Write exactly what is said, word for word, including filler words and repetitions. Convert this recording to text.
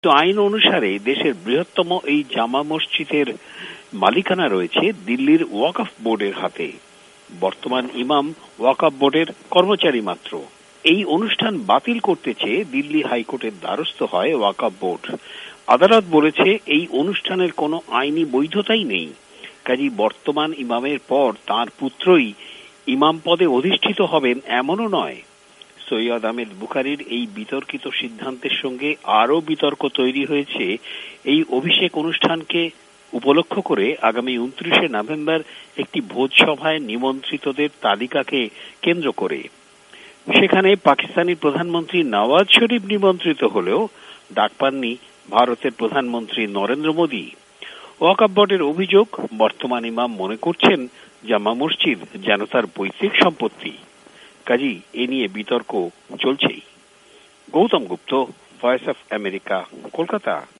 তো আইন অনুসারে দেশের বৃহত্তম এই জামা মসজিদের মালিকানা রয়েছে দিল্লির ওয়াকফ বোর্ডের হাতে। বর্তমান ইমাম ওয়াকফ বোর্ডের কর্মচারী মাত্র। এই অনুষ্ঠান বাতিল করতে চেয়ে দিল্লি হাইকোর্টের দ্বারস্থ হয় ওয়াকফ বোর্ড। আদালত বলেছে এই অনুষ্ঠানের কোনো আইনি বৈধতাই নেই, কাজেই বর্তমান ইমামের পর তার পুত্রই ইমাম পদে অধিষ্ঠিত হবেন এমনও নয়। সৈয়দ আহমেদ বুখারীর এই বিতর্কিত সিদ্ধান্তের সঙ্গে আরও বিতর্ক তৈরি হয়েছে এই অভিষেক অনুষ্ঠানকে উপলক্ষ করে আগামী উনত্রিশে নভেম্বর একটি ভোজসভায় নিমন্ত্রিতদের তালিকাকে কেন্দ্র করে। সেখানে পাকিস্তানি প্রধানমন্ত্রী নওয়াজ শরীফ নিমন্ত্রিত হলেও ডাক পাননি ভারতের প্রধানমন্ত্রী নরেন্দ্র মোদী। ওয়াকফ বোর্ডের অভিযোগ, বর্তমান ইমাম মনে করছেন জামা মসজিদ যেন তার পৈতৃক সম্পত্তি। কাজী এ নিয়ে বিতর্ক চলছেই। Gautam Gupta, voice of America, Kolkata.